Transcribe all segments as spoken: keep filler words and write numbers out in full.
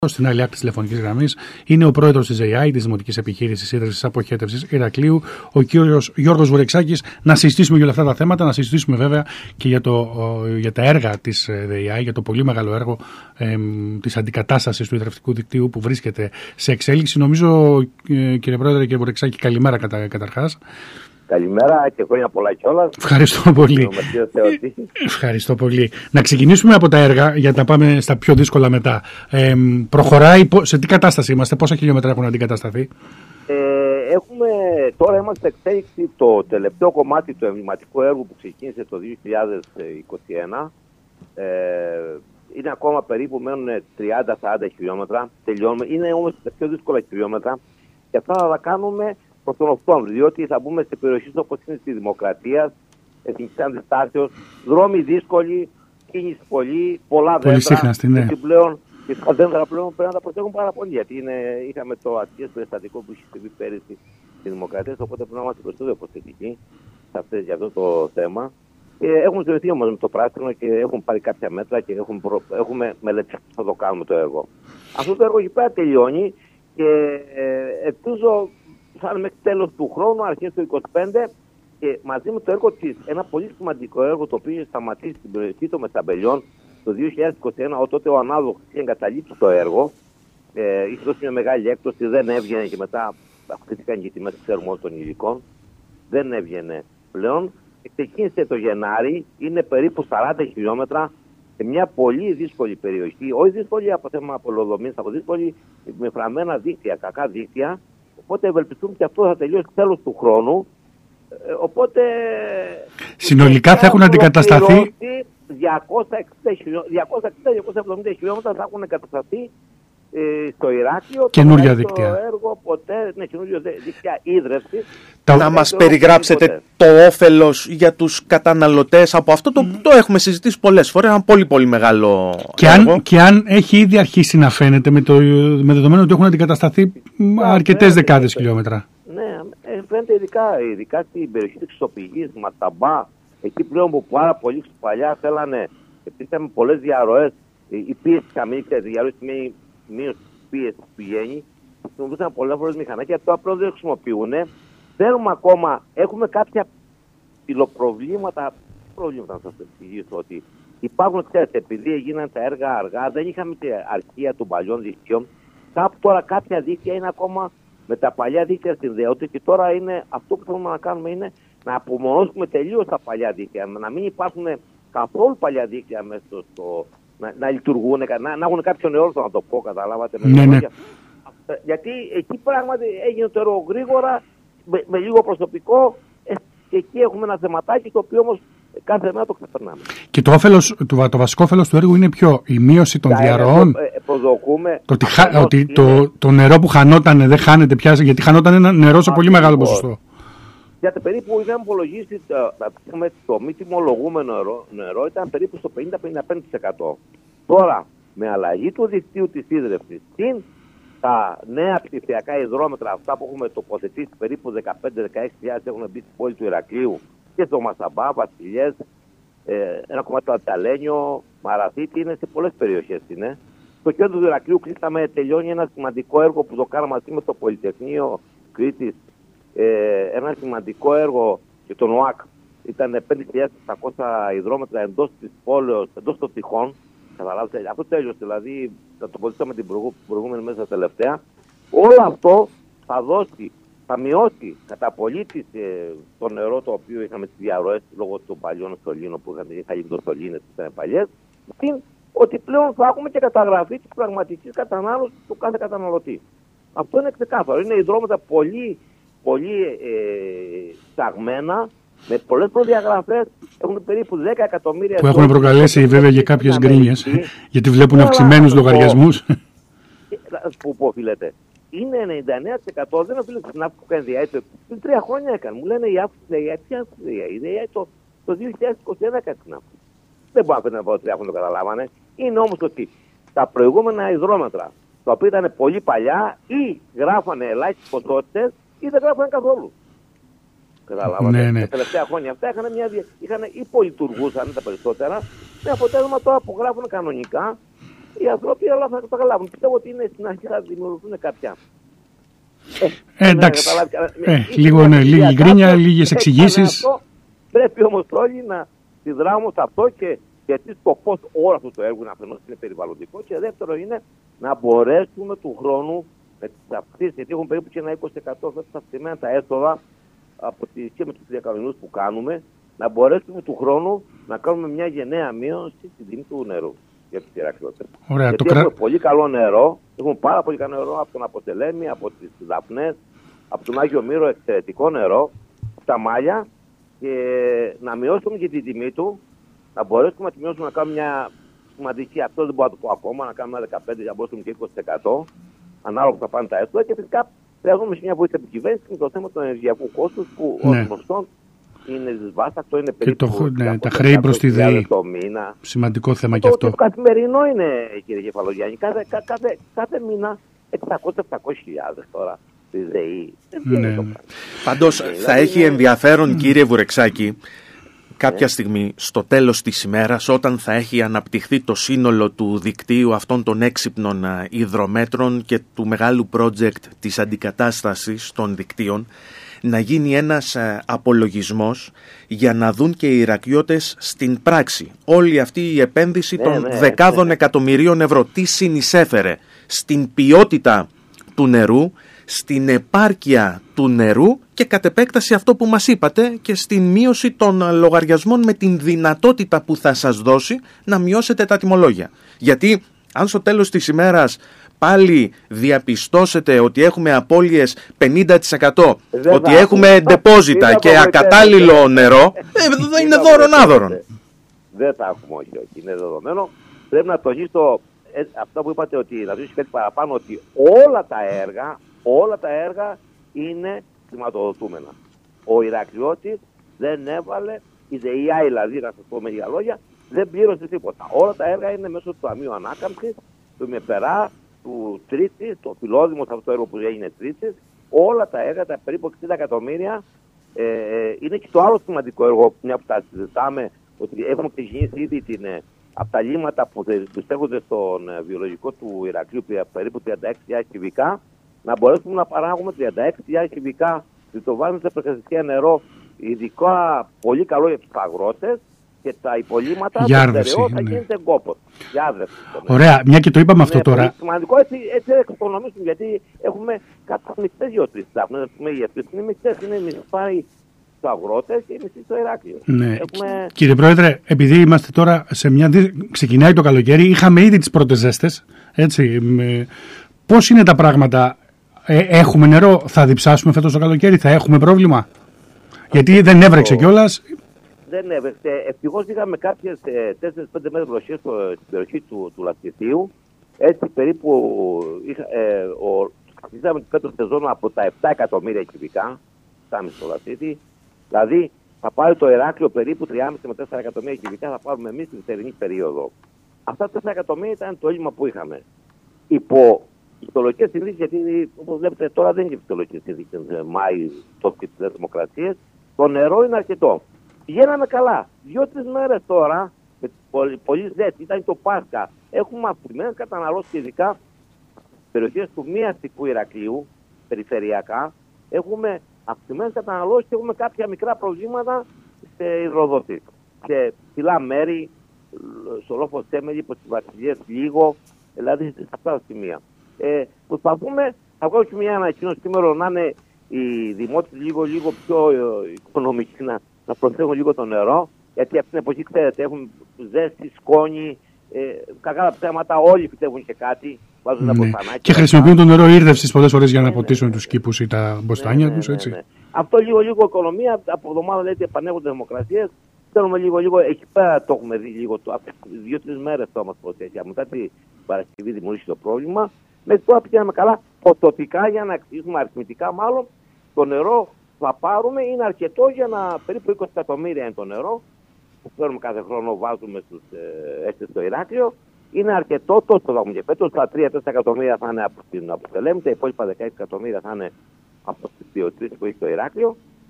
Στην άλλη άκρη τη τηλεφωνική γραμμή είναι ο πρόεδρος της ΔΕΙΑΗ, της Δημοτικής Επιχείρησης Ίδρυσης Αποχέτευσης Ηρακλείου, ο κύριος Γιώργος Βουρεξάκης. Να συζητήσουμε για όλα αυτά τα θέματα, να συζητήσουμε βέβαια και για, το, για τα έργα της ΔΕΙΑΗ, για το πολύ μεγάλο έργο ε, της αντικατάστασης του υδρευτικού δικτύου που βρίσκεται σε εξέλιξη. Νομίζω, ε, κύριε Πρόεδρε, κύριε Βουρεξάκη, καλημέρα κατα, καταρχάς. Καλημέρα και χρόνια πολλά κιόλας. Ευχαριστώ πολύ. Ευχαριστώ πολύ. Να ξεκινήσουμε από τα έργα για να πάμε στα πιο δύσκολα μετά. Ε, προχωράει, σε τι κατάσταση είμαστε, πόσα χιλιόμετρα έχουν αντικατασταθεί? Ε, έχουμε, τώρα είμαστε εξέλιξη το τελευταίο κομμάτι του εμβληματικού έργου που ξεκίνησε το δύο χιλιάδες είκοσι ένα. Ε, είναι ακόμα περίπου, μένουν τριάντα με σαράντα χιλιόμετρα. Τελειώνουμε. Είναι όμως τα πιο δύσκολα χιλιόμετρα και αυτά θα τα κάνουμε προς τον Οκτώβριο, διότι θα μπούμε σε περιοχές όπως είναι στη Δημοκρατία, Εθνικής Αντιστάσεως, δρόμοι δύσκολοι, κίνηση πολύ, πολλά πολύ δέντρα. Σύχναστη, ναι. Και πλέον και τα δέντρα πλέον πρέπει να τα προσέχουν πάρα πολύ, γιατί είναι, είχαμε το ατυχές περιστατικό που είχε συμβεί πέρυσι στη Δημοκρατία, οπότε πρέπει να είμαστε περισσότερο προσεκτικοί για αυτό το θέμα. Ε, έχουμε συνδεθεί όμως με το πράσινο και έχουν πάρει κάποια μέτρα και έχουμε, προ... έχουμε μελετήσει θα το κάνουμε το έργο. Αυτό το έργο εκεί πέρα τελειώνει και ε, ελπίζω θα είναι μέχρι τέλος του χρόνου, αρχές του είκοσι πέντε, και μαζί με το έργο της, ένα πολύ σημαντικό έργο το οποίο είχε σταματήσει στην περιοχή των Μεταμπελιών το δύο χιλιάδες είκοσι ένα, τότε ο ανάδοχος είχε εγκαταλείψει το έργο, ε, είχε δώσει μια μεγάλη έκπτωση, δεν έβγαινε και μετά αυξήθηκαν και οι τιμές, ξέρουμε όλων των υλικών, δεν έβγαινε πλέον. Και ξεκίνησε το Γενάρη, είναι περίπου σαράντα χιλιόμετρα σε μια πολύ δύσκολη περιοχή, όχι δύσκολη από θέμα απολοδομής, από δύσκολη με φραμμένα δίκτυα, κακά δίκτυα. Οπότε ευελπιστούμε και αυτό θα τελειώσει τέλος του χρόνου. Ε, οπότε συνολικά θα έχουν αντικατασταθεί διακόσια εξήντα με διακόσια εβδομήντα χιλιόμετρα θα έχουν εγκατασταθεί ε, στο Ηράκλειο. Καινούργια δίκτυα. Το έργο ποτέ, ναι, καινούργια δίκτυα ίδρυση. Να μας περιγράψετε ποτέ το όφελος για τους καταναλωτές από αυτό το, mm. το έχουμε συζητήσει πολλές φορές, ένα πολύ πολύ μεγάλο και έργο. Αν, και αν έχει ήδη αρχίσει να φαίνεται με, το, με δεδομένο ότι έχουν αντικατασταθεί αρκετές δεκάδες χιλιόμετρα. Ναι, φαίνεται ειδικά, ειδικά στην περιοχή της Χρυσοπηγής, Ματαμπά, εκεί πλέον που πάρα πολύ παλιά θέλανε, επειδή είχαμε πολλές διαρροές, η πίεση χαμηλή, η διαρροή σημαίνει μείωση της πίεσης που πηγαίνει, χρησιμοποιούσαν πολλές φορές μηχανάκια, τώρα πλέον δεν χρησιμοποιούν. Θέλουμε ακόμα, έχουμε κάποια πυλοπροβλήματα, προβλήματα να σας εξηγήσω, ότι υπάρχουν, ξέρετε, επειδή έγιναν τα έργα αργά, δεν είχαμε την αρχεία των παλιών δικτύων, κάπου τώρα κάποια δίκτυα είναι ακόμα με τα παλιά δίκτυα συνδέονται και τώρα είναι, αυτό που θέλουμε να κάνουμε είναι να απομονώσουμε τελείως τα παλιά δίκτυα, να μην υπάρχουν καθόλου παλιά δίκτυα μέσα στο, να, να λειτουργούν, να, να έχουν κάποιο νερό, να το πω, καταλάβατε. Ναι, ναι. Γιατί εκεί πράγματι έγινε το έργο γρήγορα, με, με λίγο προσωπικό, ε, και εκεί έχουμε ένα θεματάκι το οποίο όμως κάθε μέρα το ξεπερνάμε. Και το, όφελος, το, το βασικό όφελος του έργου είναι ποιο? Η μείωση των διαρροών. Ε, προσδοκούμε. Το, χα, ότι είναι... το, το νερό που χανόταν δεν χάνεται πια, γιατί χανόταν ένα νερό σε πολύ μεγάλο ποσοστό. Γιατί περίπου είχαμε υπολογίσει το, το μη τιμολογούμενο νερό, νερό ήταν περίπου στο πενήντα με πενήντα πέντε τοις εκατό. Τώρα, με αλλαγή του δικτύου της ίδρυυσης, συν τα νέα ψηφιακά υδρόμετρα, αυτά που έχουμε τοποθετήσει, περίπου δεκαπέντε με δεκαέξι χιλιάδες έχουν μπει στην πόλη του Ηρακλείου και στο Μασαμπά, Βασιλιές, ε, ένα κομμάτι του Ατταλένιο, Μαραθίτη, είναι σε πολλές περιοχές. Είναι. Στο κέντρο του Ηρακλείου κλείσαμε, τελειώνει ένα σημαντικό έργο που το κάναμε μαζί με το Πολυτεχνείο Κρήτης. Ε, ένα σημαντικό έργο και τον ΟΑΚ. Ήταν πέντε χιλιάδες επτακόσια υδρόμετρα εντός της πόλεως, εντός των τυχών. Καταλάβετε, αυτό τέλειωσε, δηλαδή θα το τοποθετήσαμε την προηγούμενη μέσα τελευταία. Όλο αυτό θα δώσει, θα μειώσει κατά πολύ ε, το νερό το οποίο είχαμε στις διαρροές λόγω των παλιών στολίνων που είχαν, είχαν γίνει το στολίνες που ήταν παλιές. Ότι πλέον θα έχουμε και καταγραφή της πραγματικής κατανάλωσης του κάθε καταναλωτή. Αυτό είναι ξεκάθαρο. Είναι υδρόμετρα πολύ, πολύ ε, σταγμένα, με πολλές προδιαγραφές, έχουν περίπου δέκα εκατομμύρια. Που έχουν προκαλέσει βέβαια για κάποιες γκρίνιες, γιατί βλέπουν αυξημένους λογαριασμούς. Που οφείλεται. Είναι ενενήντα εννέα τοις εκατό, δεν οφείλεται στην αύξηση που έκανε η ΔΕΙΑΗ. Πριν τρία χρόνια έκανε. Μου λένε η αύξηση της ΔΕΙΑΗ. Τι αύξηση της ΔΕΙΑΗ? Η ΔΕΙΑΗ το, το δύο χιλιάδες είκοσι ένα έκανε την αύξηση. Δεν μπορώ να πω ότι τρία χρόνια το καταλάβανε. Είναι όμως ότι τα προηγούμενα υδρόμετρα, τα οποία ήταν πολύ παλιά, ή γράφανε ελάχιστες ποσότητες, ή δεν γράφανε καθόλου. Καταλάβατε. Ναι, ναι. Τα τελευταία χρόνια αυτά είχαν, μια, είχαν υπολειτουργούσαν τα περισσότερα, με αποτέλεσμα τώρα που γράφουν κανονικά οι άνθρωποι όλα θα το καταλάβουν. Πιστεύω ότι είναι στην αρχή θα δημιουργηθούν κάποια. Ε, εντάξει. Ε, λίγο ναι, λίγη γκρίνια, λίγες εξηγήσεις. Πρέπει όμως όλοι να συνδράμουν σε αυτό και γιατί το πώς όλο αυτό το έργο είναι αφενός είναι περιβαλλοντικό και δεύτερο είναι να μπορέσουμε του χρόνου με τις αυτές, γιατί έχουν περίπου και ένα είκοσι τοις εκατό αυτά τα αυξημένα τα έσοδα από τις, και με τους διακανονισμούς που κάνουμε, να μπορέσουμε του χρόνου να κάνουμε μια γενναία μείωση στην τιμή του νερού για τους Ηρακλειώτες. Γιατί το έχουμε κρα... πολύ καλό νερό, έχουμε πάρα πολύ καλό νερό από τον Αποτελέμη, από τις Δαφνές, από τον Άγιο Μύρο, εξαιρετικό νερό, τα μάλια και να μειώσουμε και την τιμή του, να μπορέσουμε να τη μειώσουμε να κάνουμε μια σημαντική, αυτό δεν μπορώ να το πω ακόμα, να κάνουμε ένα δεκαπέντε για να μπορέσουμε και είκοσι τοις εκατό, ανάλογα που θα πάνε τα έσοδα και φυσικά χρειαζόμαστε μια βοήθεια από την κυβέρνηση με το θέμα του ενεργειακού κόστους που ναι. ως γνωστόν είναι δυσβάστακτο, είναι περίπου το, ναι, τα χρέη προς τη ΔΕΗ. Το μήνα. Σημαντικό θέμα το, και αυτό. Το καθημερινό είναι, κύριε Κεφαλογιάννη, κάθε, κάθε, κάθε μήνα εξακόσιες με επτακόσιες χιλιάδες τώρα στη ΔΕΗ. Ναι. Πάντως θα δηλαδή, έχει ενδιαφέρον, κύριε Βουρεξάκη, κάποια στιγμή στο τέλος της ημέρας, όταν θα έχει αναπτυχθεί το σύνολο του δικτύου αυτών των έξυπνων υδρομέτρων και του μεγάλου project της αντικατάστασης των δικτύων, να γίνει ένας απολογισμός για να δουν και οι Ηρακλειώτες στην πράξη όλη αυτή η επένδυση ναι, των ναι, δεκάδων ναι. εκατομμυρίων ευρώ τι συνεισέφερε στην ποιότητα του νερού, στην επάρκεια του νερού και κατ' επέκταση αυτό που μας είπατε και στην μείωση των λογαριασμών με την δυνατότητα που θα σας δώσει να μειώσετε τα τιμολόγια. Γιατί αν στο τέλος της ημέρας πάλι διαπιστώσετε ότι έχουμε απώλειες πενήντα τοις εκατό, δεν ότι έχουμε ντεπόζιτα και ακατάλληλο νερό, δεν είναι δώρον άδωρον. Δεν θα έχουμε, όχι, όχι, είναι δεδομένο. Πρέπει να τονίσω ε, αυτό που είπατε, ότι να ζήσει κάτι παραπάνω, ότι όλα τα έργα, όλα τα έργα είναι χρηματοδοτούμενα. Ο Ηρακλειώτης δεν έβαλε, η ΔΕΙΑ δηλαδή, να σας πω με λίγα λόγια, δεν πλήρωσε τίποτα. Όλα τα έργα είναι μέσω του Ταμείου Ανάκαμψης, του ΜΕΠΕΡΑ, του Τρίτη, το Φιλόδημο, αυτό το έργο που έγινε Τρίτη. Όλα τα έργα, τα περίπου εξήντα εκατομμύρια, ε, είναι και το άλλο σημαντικό έργο, μια που τα συζητάμε, ότι έχουμε ξεκινήσει ήδη την, από τα λίμματα που στέκονται στον βιολογικό του Ηρακλείου, περίπου τριάντα έξι χιλιάδες κυβικά, να μπορέσουμε να παράγουμε τριάντα έξι χιλιάδες κυβικά, ότι το βάζουμε σε προκαθιστικά νερό, ειδικά πολύ καλό για τους αγρότες, και τα υπολείμματα για το στερεό θα ναι. γίνεται κόπος. Για άδρευση. Ωραία, μια και το είπαμε αυτό τώρα. Είναι σημαντικό, έτσι, έτσι εξοικονομήσουμε, γιατί έχουμε κάποιες μισθές γεωτρήσεις. Ας πούμε, οι γεωτρήσεις είναι μισθές, είναι μισθάρι στους αγρότες και μισθή στο Ηράκλειο. Ναι. Έχουμε... Κύριε Πρόεδρε, επειδή είμαστε τώρα σε μια... ξεκινάει το καλοκαίρι, είχαμε ήδη τις πρώτες ζέστες, έτσι, με... πώς είναι τα πράγματα, ε, έχουμε νερό, θα διψάσουμε φέτος το καλοκαίρι, θα έχουμε πρόβλημα, γιατί δεν έβρεξε κιόλας. Δεν έβρεξε. Ευτυχώς είχαμε κάποιες ε, τέσσερις πέντε μέρες βροχές στην περιοχή του, του Λαστιθίου. Έτσι περίπου είχα, ε, ο, είχαμε την πέτρο σεζόν από τα επτά εκατομμύρια κυβικά, φτάμε στο Λαστιθί. Δηλαδή θα πάρει το Ηράκλειο περίπου τρία με τέσσερα εκατομμύρια κυβικά, θα πάρουμε εμείς την θερινή περίοδο. Αυτά τα τέσσερα εκατομμύρια ήταν το έλλειμμα που είχαμε. Υπό φυσιολογικές συνθήκες, γιατί όπως βλέπετε τώρα δεν είναι φυσιολογικές συνθήκες, Μάη, τότε και τις δημοκρατίες, το νερό είναι αρκετό. Πηγαίναμε καλά. Δύο-τρεις μέρες τώρα, με πολύ, πολύ ζέστη, ήταν το Πάσχα, έχουμε αυξημένες καταναλώσεις, ειδικά περιοχές του μη αστικού Ηρακλείου, περιφερειακά, έχουμε αυξημένες καταναλώσεις και έχουμε κάποια μικρά προβλήματα σε υδροδότηση. Σε ψηλά μέρη, στο λόφο Σέμελη, υπό τις Βασιλείες λίγο, δηλαδή σε αυτά τα σημεία. Ε, προσπαθούμε, θα βγάλω και μια ανακοίνωση σήμερα να είναι οι δημότες λίγο-λίγο πιο ε, οικονομικοί, να, να προσέχουν λίγο το νερό, γιατί αυτή την εποχή, ξέρετε, έχουν ζέστη, σκόνη, ε, κακά τα ψέματα, όλοι φυτεύουν και κάτι, βάζουν τα μποστανάκια. Και χρησιμοποιούν το νερό ήρδευσης πολλές φορές για να ποτίσουν ναι, τους κήπους ή τα μποστάνια ναι, τους, έτσι. Ναι, ναι. Αυτό λίγο-λίγο οικονομία, από εβδομάδα λέτε επανέρχονται δημοκρατίες. Θέλουμε λίγο-λίγο, εκεί πέρα το έχουμε δει λίγο, δύο-τρεις μέρες το μας προσέχει. Μετά την Παρασκευή δημιουργήσει το πρόβλημα. Μέχρι τώρα πηγαίναμε καλά, ποσοτικά για να εξηγήσουμε, αριθμητικά μάλλον, το νερό που θα πάρουμε είναι αρκετό για να περίπου είκοσι εκατομμύρια είναι το νερό που παίρνουμε κάθε χρόνο, βάζουμε στους, ε, έτσι στο Ηράκλειο. Είναι αρκετό, τόσο θα έχουμε και φέτος, τα τρία τέσσερα εκατομμύρια θα είναι από την Αποτελέμη, τα υπόλοιπα δεκαέξι εκατομμύρια θα είναι από τις δύο τρεις που έχει το Ηράκλειο.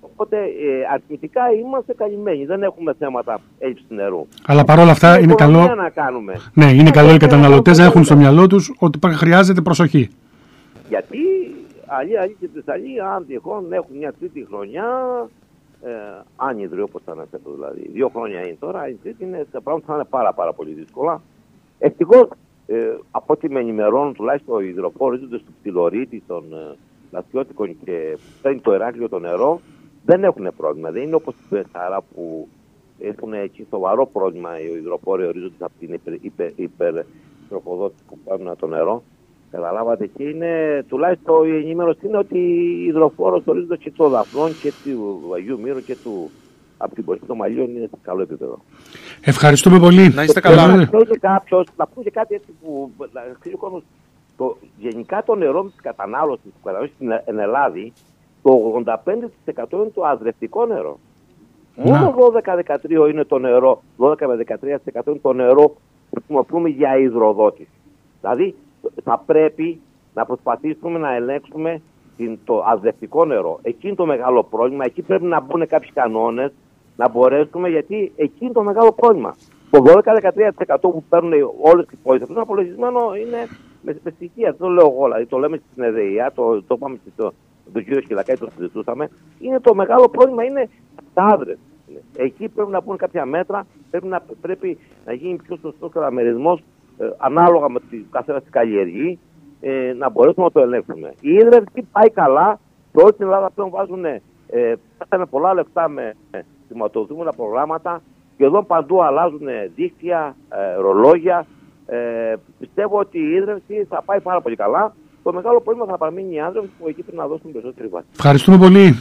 Οπότε ε, αριθμητικά είμαστε καλυμμένοι. Δεν έχουμε θέματα έλλειψης νερού. Αλλά παρόλα αυτά είναι καλό. Να κάνουμε. Ναι, είναι καλό οι καταναλωτές να έχουν στο μυαλό τους ότι χρειάζεται προσοχή. Γιατί αλλοί, αλλοί και τρισαλλοί, αν τυχόν έχουν μια τρίτη χρονιά, ε, άνυδροι όπως θα αναφέρω δηλαδή. Δύο χρόνια είναι τώρα, η τρίτη είναι, τα πράγματα θα είναι πάρα, πάρα πολύ δύσκολα. Ευτυχώς, ε, από ό,τι με ενημερώνουν τουλάχιστον οι υδροφόροι του Πτυλορήτη, των ε, Λαστιώτικων και παίρνει το Ηράκλειο το νερό, δεν έχουν πρόβλημα. Δεν είναι όπως η Πεσάρα που έχουν εκεί σοβαρό πρόβλημα οι υδροφόροι ορίζονται από την υπερτροφοδότηση που παίρνουν το νερό. Καταλάβατε, και είναι τουλάχιστον η ενημέρωση είναι ότι οι υδροφόροι ορίζονται και των Δαφνών και του Αγίου Μύρου και του από την πολιτική των Μαλλίων είναι σε καλό επίπεδο. Ευχαριστούμε πολύ. Να είστε καλά. Να πω και κάποιος, να πω και κάτι έτσι που ξέρει ο κόσμος. Το, γενικά το νερό της κατανάλωσης που κατανάλωση στην Ελλάδα, το ογδόντα πέντε τοις εκατό είναι το αζρευτικό νερό. Να. Μόνο δώδεκα με δεκατρία είναι το νερό, δώδεκα με δεκατρία τοις εκατό είναι το νερό που χρησιμοποιούμε για υδροδότηση. Δηλαδή θα πρέπει να προσπαθήσουμε να ελέγξουμε την, το αζρευτικό νερό. Εκεί είναι το μεγάλο πρόβλημα, εκεί πρέπει να μπουν κάποιοι κανόνες, να μπορέσουμε, γιατί εκεί είναι το μεγάλο πρόβλημα. Το δώδεκα με δεκατρία τοις εκατό που παίρνουν όλες τις πόλεις, αυτό είναι απολογισμένο, είναι με, με στοιχεία, δεν το λέω εγώ, δηλαδή το λέμε στην ΕΔΕΙΑ, το, το είπαμε στο τον κύριο Σκυλακάκη, το συζητούσαμε, είναι το μεγάλο πρόβλημα, είναι τα άδρες. Εκεί πρέπει να μπουν κάποια μέτρα, πρέπει να, πρέπει να γίνει πιο σωστός καταμερισμός ε, ανάλογα με τη καθένα τη καλλιεργή, ε, να μπορέσουμε να το ελέγξουμε. Η ίδρυυση πάει καλά, και όλη την Ελλάδα πλέον βάζουν ε, με πολλά λεφτά με ε, χρηματοδοτούμενα προγράμματα, και εδώ παντού αλλάζουν δίκτυα, ε, ρολόγια. Ε, πιστεύω ότι η ίδρυυση θα πάει πάρα πολύ καλά. Το μεγάλο πρόβλημα θα παραμείνει η άνδρευση που εκεί πρέπει να δώσουν περισσότερη βάση. Ευχαριστούμε πολύ.